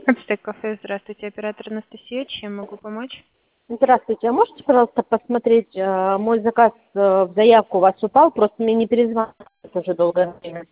Ацтек кафе, здравствуйте, оператор Анастасия, чем могу помочь? Здравствуйте, а можете, пожалуйста, посмотреть, мой заказ в заявку у вас упал, просто мне не перезванивают уже долгое время.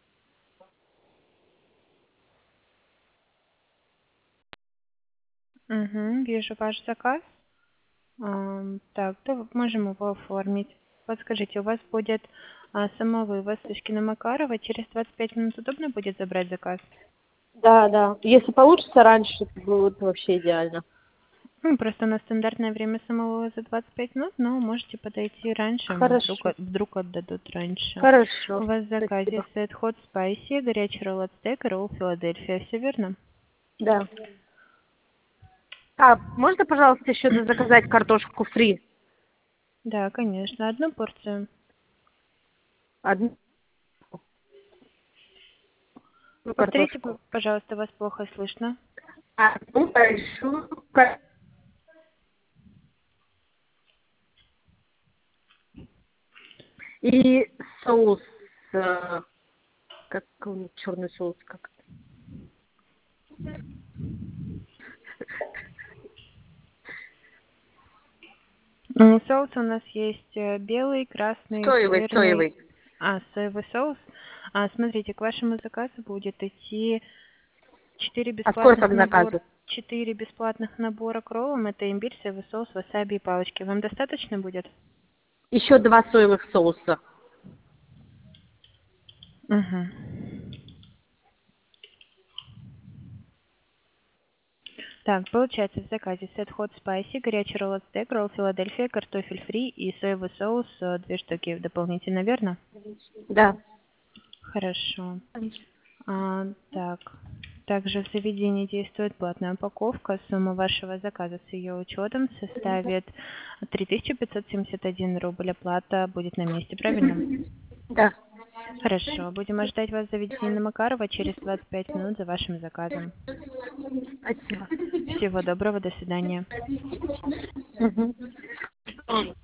Угу, вижу ваш заказ. Так, да, можем его оформить. Подскажите, у вас будет самовывоз Тышкина Макарова. Через 25 минут удобно будет забрать заказ? Да, да. Если получится раньше, это будет вообще идеально. Ну, просто у нас стандартное время самовывоза 25 минут, но можете подойти раньше, Хорошо. вдруг отдадут раньше. Хорошо. У вас в заказе Спасибо. сет Hot Spicy, горячий ролл ацтек и ролл Филадельфия, все верно? Да. А, можно, пожалуйста, еще заказать картошку фри? Да, конечно, одну порцию. Одну Повторите, картошку. пожалуйста, вас плохо слышно. Одну большую и соус, как черный соус, как Соус у нас есть белый, красный, соевый, сырный, соевый. соевый соус. Смотрите, к вашему заказу будет идти 4 А сколько бесплатных к набора. заказу? 4 бесплатных набора к роллам. Это имбирь, соевый соус, васаби и палочки. Вам достаточно будет? Еще 2 соевых соуса. Угу. Так, получается в заказе сет Hot Spicy, горячий ролл ацтек, ролл Филадельфия, картофель фри и соевый соус 2 штуки дополнительно, верно? Да. Хорошо. Так. Также в заведении действует платная упаковка. Сумма вашего заказа с ее учетом составит 3571 рубль. Оплата будет на месте, правильно? Да. Хорошо. Будем ожидать вас в заведении на Макарова через 25 минут за вашим заказом. Спасибо. Всего доброго, до свидания. Мгм.